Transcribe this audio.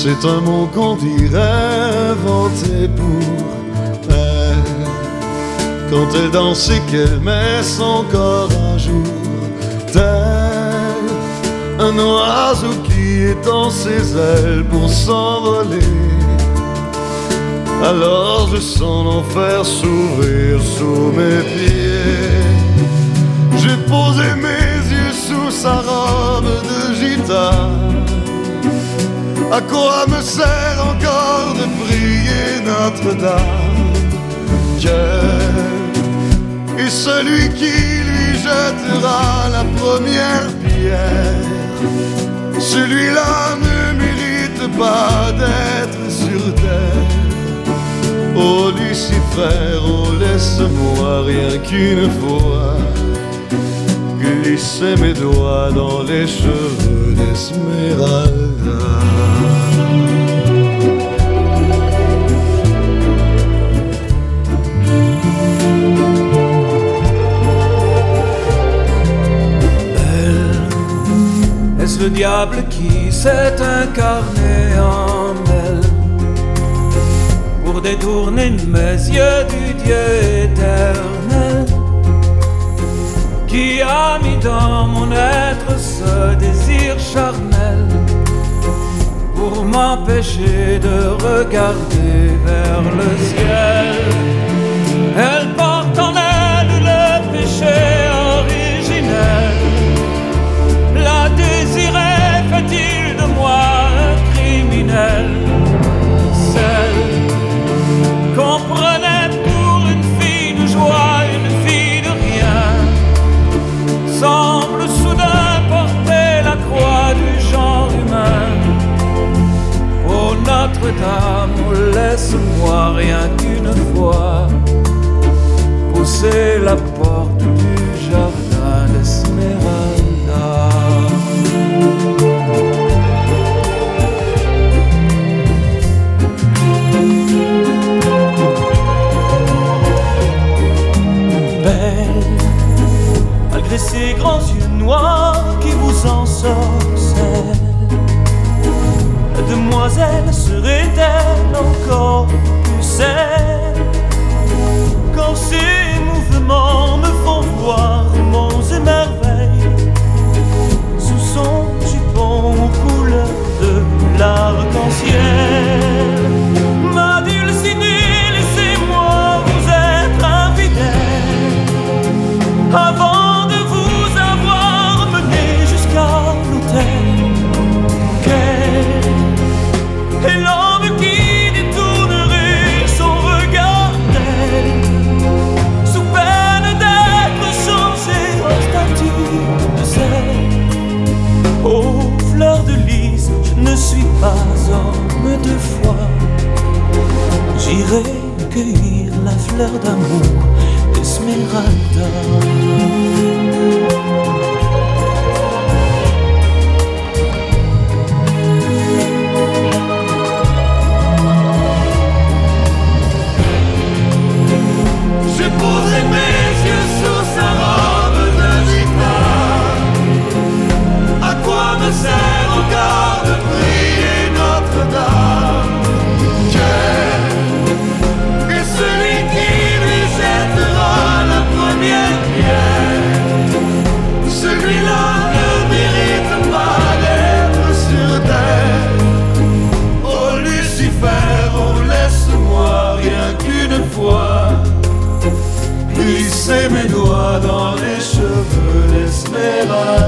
C'est un mot qu'on dirait inventé pour elle, quand elle danse et qu'elle met son corps à jour, tel un oiseau qui étend ses ailes pour s'envoler. Alors je sens l'enfer s'ouvrir sous mes pieds. J'ai posé mes yeux sous sa robe de gitane. À quoi me sert encore de prier Notre-Dame? Dieu est celui qui lui jettera la première pierre. Celui-là ne mérite pas d'être sur terre. Oh Lucifer, oh laisse-moi rien qu'une fois glisser mes doigts dans les cheveux d'Esmeralda. Belle, est-ce le diable qui s'est incarné en elle pour détourner mes yeux du Dieu éternel, qui a mis dans mon être ce désir charnel pour m'empêcher de regarder vers le ciel? Elle porte en elle le péché originel. La désirait, fait-il de moi un criminel? Celle qu'on prenait pour une fille de joie, une fille de rien, semble soudain porter la croix du genre humain. Oh Notre-Dame, oh laisse-moi rien qu'une fois pousser la porte du jardin d'Esmeralda. Malgré ces grands yeux noirs qui vous ensorcellent, la demoiselle serait-elle encore plus saine quand ses mouvements me font voir monts et merveilles sous son jupon aux couleurs de l'arc-en-ciel? Ma dulcinée, laissez-moi vous être infidèle avant de vous avoir mené jusqu'à l'autel. Quel est l'homme qui détournerait son regard d'elle, sous peine d'être changé en statue de sel? Oh fleur de lys, je ne suis pas homme de foi. J'irai cueillir la fleur d'amour d'Esmeralda. J'ai posé mes yeux sous sa robe de gitane. À quoi me sert encore de prier Notre-Dame? Dieu est celui qui lui jettera la première pierre. Celui-là ne mérite pas d'être sur terre. Oh Lucifer, oh laisse-moi rien qu'une fois glisser mes doigts dans les cheveux d'Esmeralda.